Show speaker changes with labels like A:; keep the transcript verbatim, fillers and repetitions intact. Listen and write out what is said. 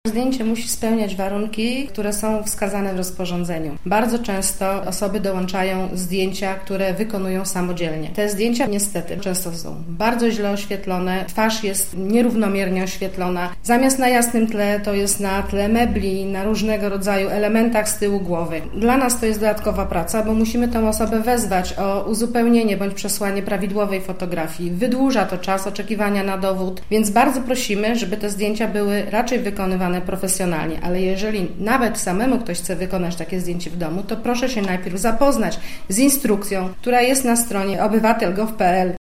A: Zdjęcie musi spełniać warunki, które są wskazane w rozporządzeniu. Bardzo często osoby dołączają zdjęcia, które wykonują samodzielnie. Te zdjęcia niestety często są bardzo źle oświetlone, twarz jest nierównomiernie oświetlona. Zamiast na jasnym tle to jest na tle mebli, na różnego rodzaju elementach z tyłu głowy. Dla nas to jest dodatkowa praca, bo musimy tę osobę wezwać o uzupełnienie bądź przesłanie prawidłowej fotografii. Wydłuża to czas oczekiwania na dowód, więc bardzo prosimy, żeby te zdjęcia były raczej wykonywane profesjonalnie, ale jeżeli nawet samemu ktoś chce wykonać takie zdjęcie w domu, to proszę się najpierw zapoznać z instrukcją, która jest na stronie obywatel kropka gov kropka pe el.